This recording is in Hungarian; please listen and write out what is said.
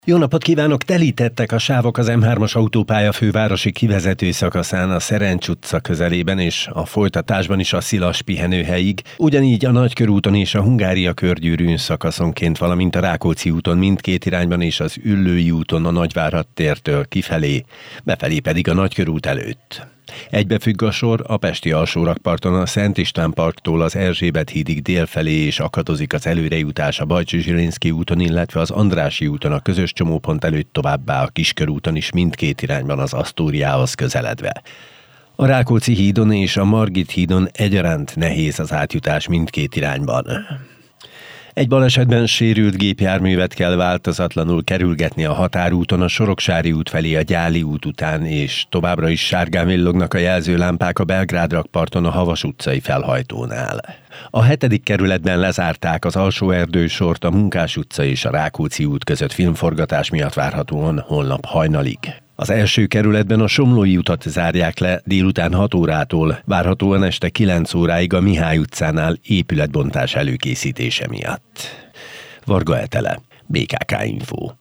Jó napot kívánok! Telítettek a sávok az M3-as autópálya fővárosi kivezető szakaszán a Szerencs utca közelében és a folytatásban is a Szilas pihenőhelyig, ugyanígy a Nagykörúton és a Hungária körgyűrűn szakaszonként, valamint a Rákóczi úton mindkét irányban és az Üllői úton a Nagyvárad tértől kifelé, befelé pedig a Nagykörút előtt. Egybefügg a sor a pesti alsórakparton a Szent István parktól az Erzsébet hídig délfelé, és akadozik az előrejutás a Bajcsy-Zsilinszky úton, illetve az Andrássy úton a közös csomópont előtt, továbbá a Kiskörúton is mindkét irányban az Asztóriához közeledve. A Rákóczi hídon és a Margit hídon egyaránt nehéz az átjutás mindkét irányban. Egy balesetben sérült gépjárművet kell változatlanul kerülgetni a Határúton a Soroksári út felé a Gyáli út után, és továbbra is sárgán villognak a jelzőlámpák a Belgrád rakparton a Havas utcai felhajtónál. A 7. kerületben lezárták az Alsóerdősort a Munkás utca és a Rákóczi út között filmforgatás miatt várhatóan holnap hajnalig. Az 1. kerületben a Somlói utat zárják le délután 6 órától, várhatóan este 9 óráig a Mihály utcánál épületbontás előkészítése miatt. Varga Etele, BKK Info.